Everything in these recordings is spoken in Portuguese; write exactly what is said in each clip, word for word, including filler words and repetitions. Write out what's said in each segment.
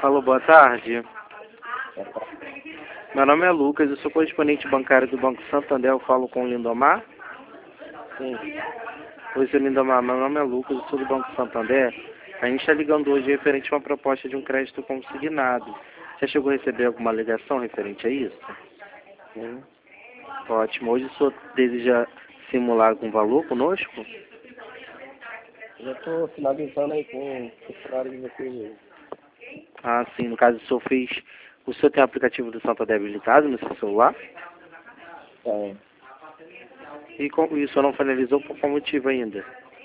Alô, boa tarde. Meu nome é Lucas, eu sou correspondente bancário do Banco Santander, eu falo com o Lindomar? Sim. Oi, seu Lindomar, meu nome é Lucas, eu sou do Banco Santander. A gente está ligando hoje referente a uma proposta de um crédito consignado. Você chegou a receber alguma ligação referente a isso? Sim. Ótimo. Hoje o senhor deseja simular algum valor conosco? Já estou finalizando aí com o funcionário de vocês aí. Ah, sim. No caso, o senhor fez... O senhor tem o aplicativo do Santander habilitado no seu celular? Tá. E, com... e o senhor não finalizou por qual motivo ainda?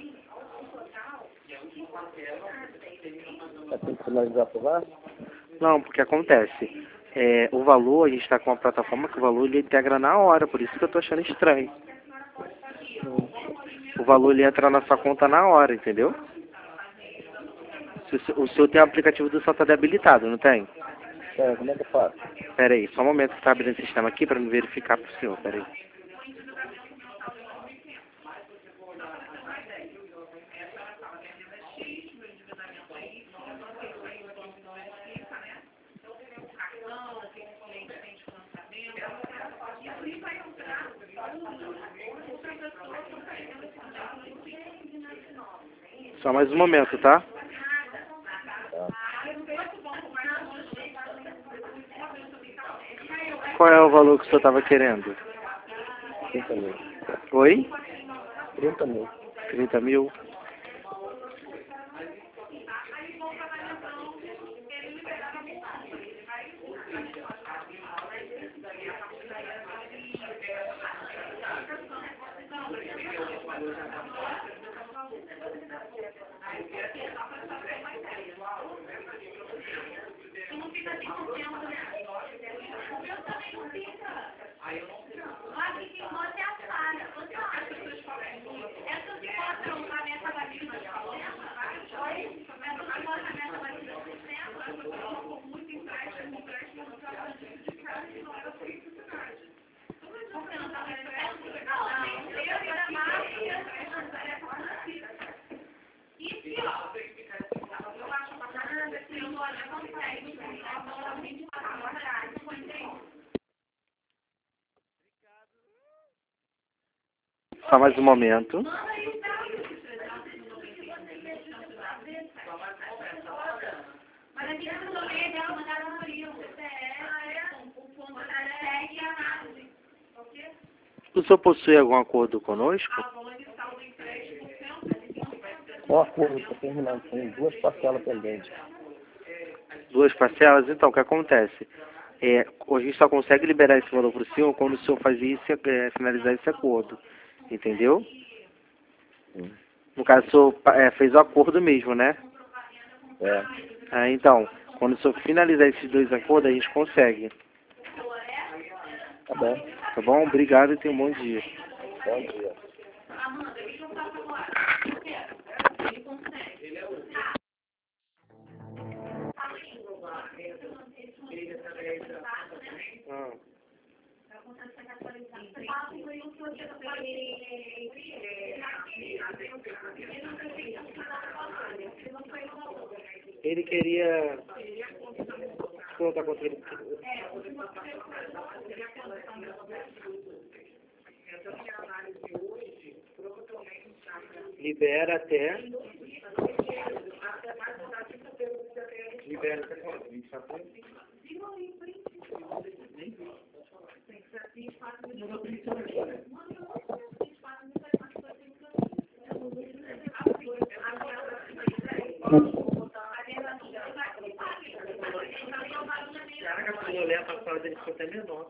Já tem que finalizar por lá? Não, porque acontece. É, o valor, a gente está com uma plataforma que o valor ele integra na hora, por isso que eu estou achando estranho. Sim. O valor ele entra na sua conta na hora, entendeu? Se o senhor o senhor tem o aplicativo do Santander habilitado, não tem? É, como é que eu faço? Pera aí, só um momento que está abrindo o sistema aqui para me verificar para o senhor, pera aí. Só mais um momento, tá? Tá. Qual é o valor que o senhor estava querendo? trinta mil. Oi? trinta mil. trinta mil? Só mais um momento. O senhor possui algum acordo conosco? Qual acordo para terminar? Tem duas parcelas pendentes. Duas parcelas? Então, o que acontece? É, a gente só consegue liberar esse valor para o senhor quando o senhor fazer isso, é, finalizar esse acordo. Entendeu? Sim. No caso, o senhor é, fez o acordo mesmo, né? É. Ah, então, quando o senhor finalizar esses dois acordos, a gente consegue. Tá bom. Tá bom? Obrigado e tenha um bom dia. Bom dia. Ah. Ele queria contar com ele. Libera até. Libera até quando? vinte e quatro? Caraca, quando eu olhar para a sala dele ficou até menor.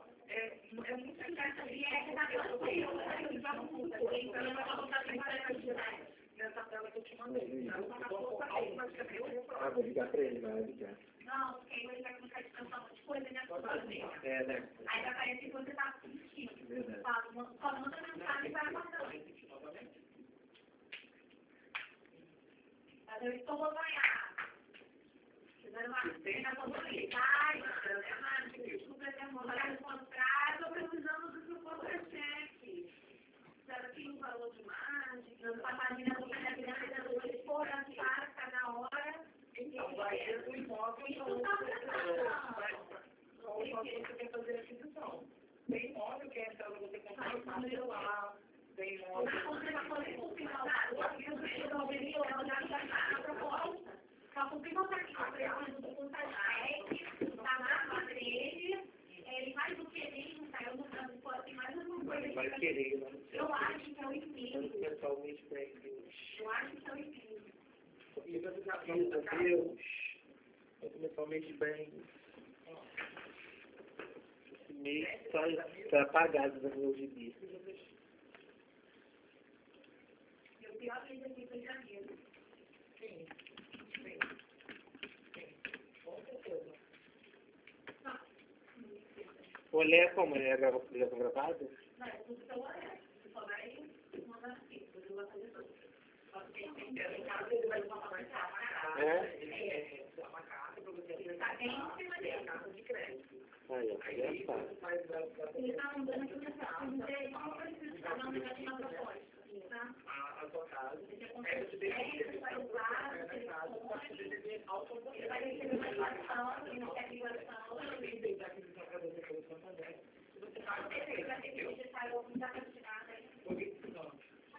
Ah, vou ligar para ele, vai ligar. Não, porque aí ele vai começar a descansar um monte de coisa, né? É, né? Aí vai aparecer que você está assistindo. Verdade. Só manda mensagem para a bastante. Mas eu estou ganhando. Fizeram uma cena favorita. Ai, desculpa, eu tenho um contrato, estou precisando do seu contra-cheque. Será que um valor de margem? Não, a página do Canadá, da Lua, por a na hora. Então, vai o imóvel, então, qual imóvel você quer fazer a aquisição? Tem imóvel que é para você comprar um celular, tem imóvel... Só cumprir o contrato, tá na matriz, ele faz o querer, não saiu do campo, assim, mais alguma coisa. Vai querer, né? Eu acho que é o inimigo. Mentalmente bem. Eu acho que é o inimigo. E você já pensa, Deus, mentalmente bem. Esse mês está apagado do meu gibi. E o pior que ele aqui foi janeiro. Sim, sim, sim, com certeza. O Olé é como? Ele é grava- ele é gravado? Não, é tudo pelo Olé. Você só vai mandar aqui, depois eu vou fazer tudo. Só que tem que ter em casa, ele vai mandar uma carta. É? É, uma carta para você ter Tá bem em cima dele. carta de crédito. Aí, ó, aí é fácil. Faz da, da, Ele tá mandando aqui mensagem, dizer como precisa estar dando aqui na proposta. Tá? a, a sua casa. Você É, você tem que consegue, vai usar, na você casa, para compra, poder autocontrole. você vai receber uma ligação, e não quer ligação. Também tem da aquisição para você pelo Santander. Se você paga para Você vai ter que digitar alguma quantidade aí. porque não.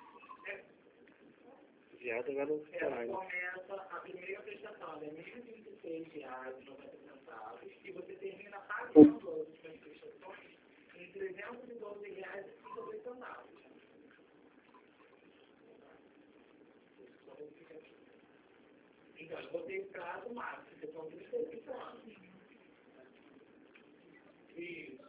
Viado agora não fica Ela mais. começa, a primeira prestação é mil e vinte e seis reais e noventa centavos e você termina pagando as suas prestações em trezentos e doze reais e cinquenta centavos. Então, eu botei o prazo máximo, que são trinta e cinco anos. Isso.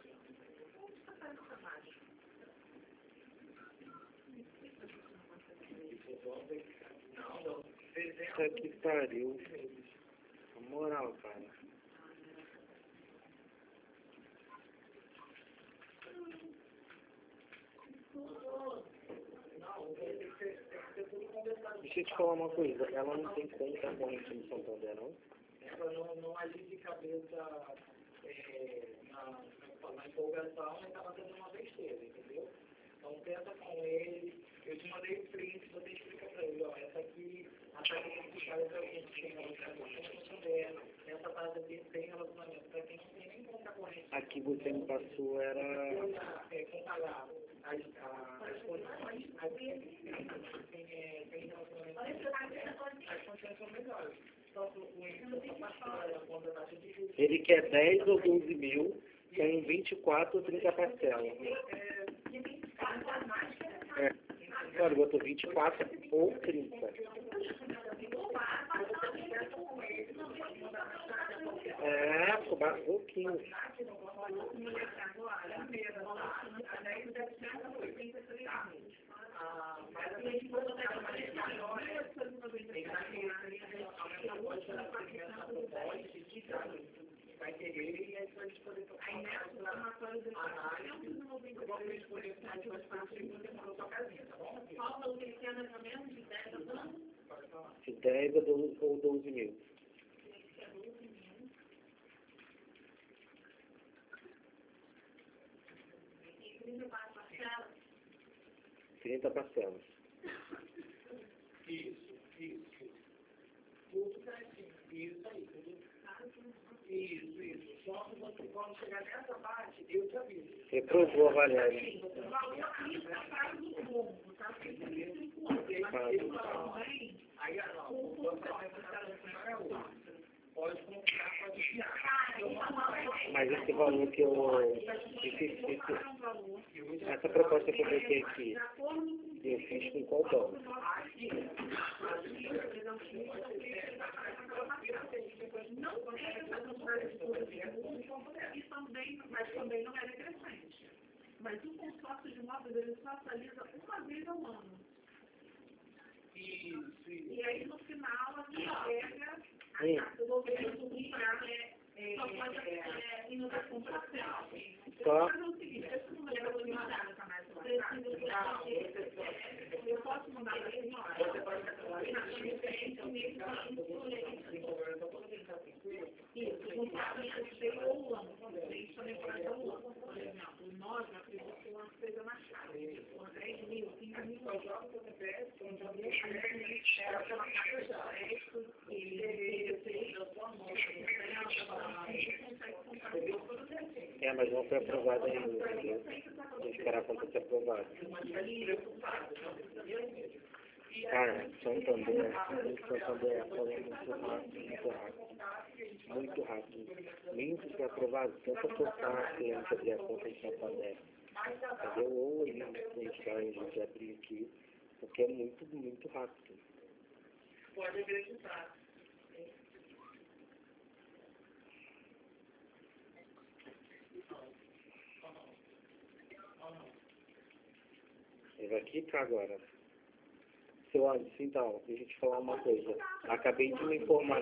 Não, não. Puta que pariu. Na moral, cara. Deixa eu te falar uma coisa. Ela não tem conta corrente no Santander, não? Ela não, não agir de cabeça é, na, na empolgação e estava fazendo uma besteira, entendeu? Então pensa com ele, eu te mandei o print, você explica para ele, ó, essa aqui, a taxa de cara para quem tem relacionamento com o essa taxa aqui tem relacionamento para quem não tem nem conta corrente. Aqui você me passou era... É, comparar as, as condições, aqui tem, é, tem relacionamento, as condições são melhores. Ele quer dez ou doze mil, tem vinte e quatro ou trinta parcelas. É. Agora, botou vinte e quatro ou trinta. É, ficou ba- pouquinho. Vai querer e aí vai poder tocar análise, vamos escolher as suas partes e você mandou sua casinha, tá bom? Qual valor que ele quer mais ou menos de dez a doze? De dez a doze ou doze mil. E trinta parcelas. trinta parcelas. Isso, isso. Tudo certinho. Isso aí, tudo. Isso, isso. Só que você, quando chegar nessa parte, eu te aviso. Reprovou a Valéria. O valor aqui está atrás do rumo, tá? Porque tem vinte e cinco anos. Mas eu também, Aí, não, o banco vai ficar no final é outro. Pode comprar, pode enviar. Mas esse valor que eu... Esse, esse, essa proposta que eu botei aqui, eu fiz com qual dólar? não tem essa e também, mas também não é decrescente. Mas o consórcio de imóveis, ele só atualiza uma vez ao ano. Isso, isso. E aí, no final, a gente pega Hum. a do governo comprar, é, só pode é, inovação parcial. Só? Eu vou fazer o seguinte, esse número eu vou mandar, preciso que eu posso mandar para a senhora. Você pode fazer Isso, não sabe se tem ou não. Tem também para dar um ano. Por exemplo, nós, na acredito que uma coisa mais cara. Por dez mil, quinze mil. É, mas não foi aprovado ainda, entendeu? Vou esperar quando ser aprovado. Cara, Santander, Santander falou muito rápido, muito rápido, muito rápido. Nem se foi aprovado, tenta forçar a cliente abrir a conta em Santander. Entendeu? Ou aí, a gente vai a gente abrir aqui, porque é muito, muito rápido. Pode acreditar. Ele vai clicar agora. Seu Anderson, então, deixa eu te falar uma coisa. Acabei de me informar.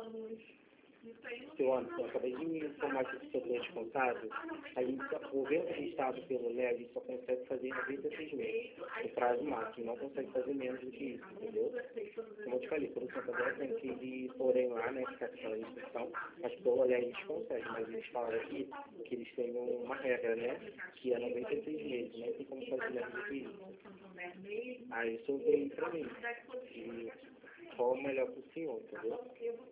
Seu Anderson, acabei de me informar que sobre o descontado. A gente, o governo registrado pelo L E A, a gente só consegue fazer em noventa e seis meses. O prazo máximo, não consegue fazer menos do que isso, entendeu? Como eu te falei, pelo Santander tem que ir, porém lá, né, ficar aquela inscrição, mas pelo L E A a gente consegue, mas eles falaram aqui que eles têm uma regra, né, que é noventa e seis meses, né, tem como fazer menos do que isso. Aí isso veio pra mim. E qual o melhor pro senhor, entendeu?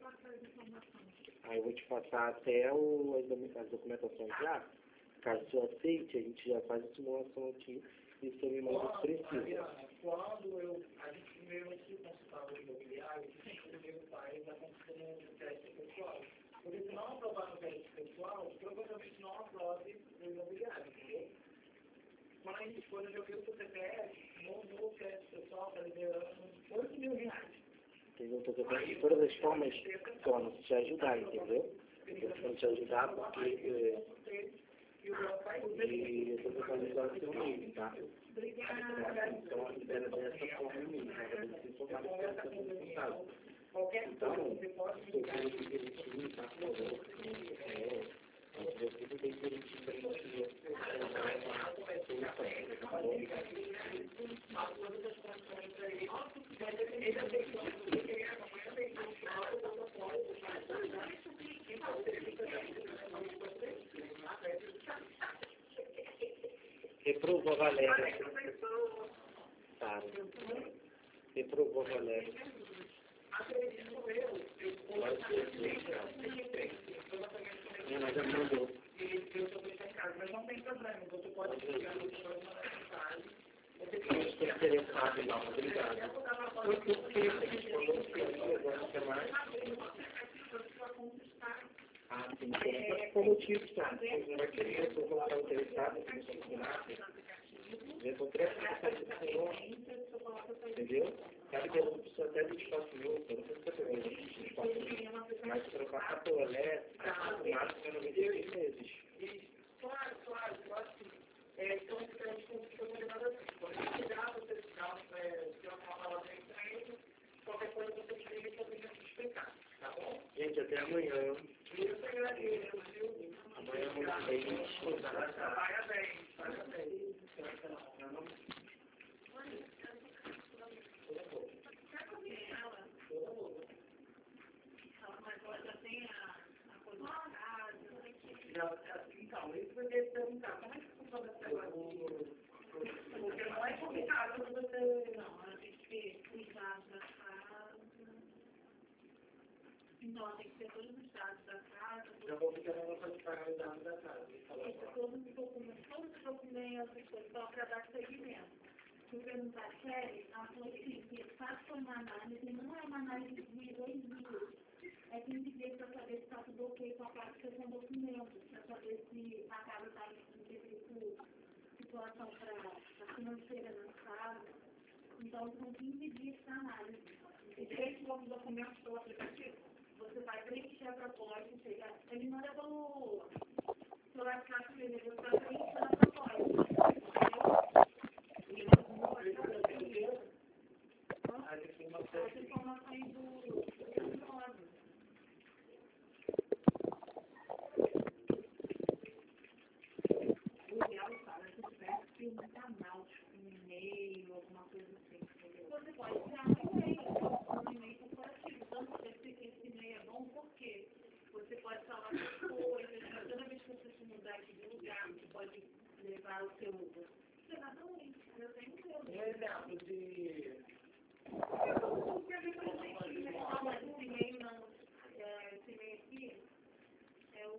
Aí eu vou te passar até o, as, as documentações já. Caso você aceite, a gente já faz a simulação aqui e você me manda o que precisa. Quando eu, a gente primeiro aqui consultava o imobiliário, a gente primeiro faz a consulta do crédito pessoal. Porque se não aprovar no crédito pessoal, provavelmente não aprove o imobiliário, entendeu? Quando a gente for, eu joguei o seu C P F, no, no crédito pessoal, está liberando oito mil reais. Entendeu? Então, eu tenho de todas as formas, Tony, te ajudar, entendeu? Eu tenho te ajudar porque é, e eu estou tentando ajudar o seu meio, tá? Então, a libera dessa forma mesmo, ela vai se informar que ela está sendo responsável. Então, eu quero que direitinho, tá? Por favor. É, eu tudo bem direitinho para a gente reprovou a Valéria. Tá. Reprovou a Valéria. Minha mãe já me mandou. Mas não tem problema, você pode ligar no Eu estou interessado, não, obrigado. Foi porque a gente falou que agora não quer mais. Ah, sim, então, qual motivo, tá? Você não vai querer, eu vou colocar interessado, eu não sei nada. Eu vou prestar atenção do senhor, entendeu? Sabe que eu preciso até de vinte e quatro mil, eu não sei se você vai ver vinte e quatro mil, mas para passar pelo Olé, o máximo é noventa e seis meses. Claro, claro, eu acho que é, então a gente fica combinado assim. Quando a gente chegar, você ficar, se eu falar lá dentro para ele, qualquer coisa você me liga que eu tenho que explicar, tá bom? Gente, até amanhã. Eu te agradeço, viu? Amanhã é muito bem. Parabéns, parabéns. Então, isso eu queria perguntar, como é que funciona esse negócio? Porque não é complicado quando você... Não, ela tem que cuidar da casa. Então, ela tem que ter todos os dados da casa. Já vou ficar na nossa pagar os dados da casa. Todos os documentos, todos os documentos, só para dar seguimento. Se eu perguntar a Kelly, ela falou que faz foi uma análise, não é uma análise de dois dias. É quinze dias para saber se está tudo ok com a parte que são documentos, para saber se a casa está em situação para a financeira na casa. Então, são quinze dias para análise. E três novos documentos pelo aplicativo. Você vai preencher a proposta, chega, ele manda pelo WhatsApp dele, você vai preencher a proposta. As informações do